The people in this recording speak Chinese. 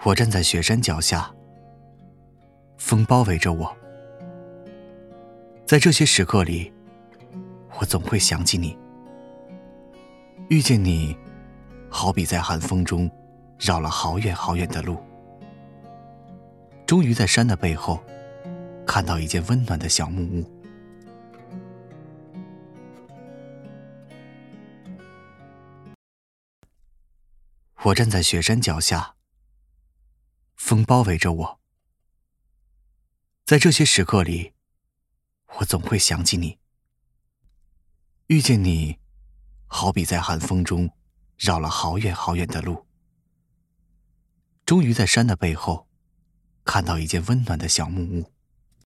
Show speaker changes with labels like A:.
A: 我站在雪山脚下，风包围着我。在这些时刻里，我总会想起你。遇见你，好比在寒风中绕了好远好远的路，终于在山的背后看到一间温暖的小木屋。我站在雪山脚下，风包围着我。在这些时刻里，我总会想起你。遇见你，好比在寒风中绕了好远好远的路，终于在山的背后看到一间温暖的小木屋。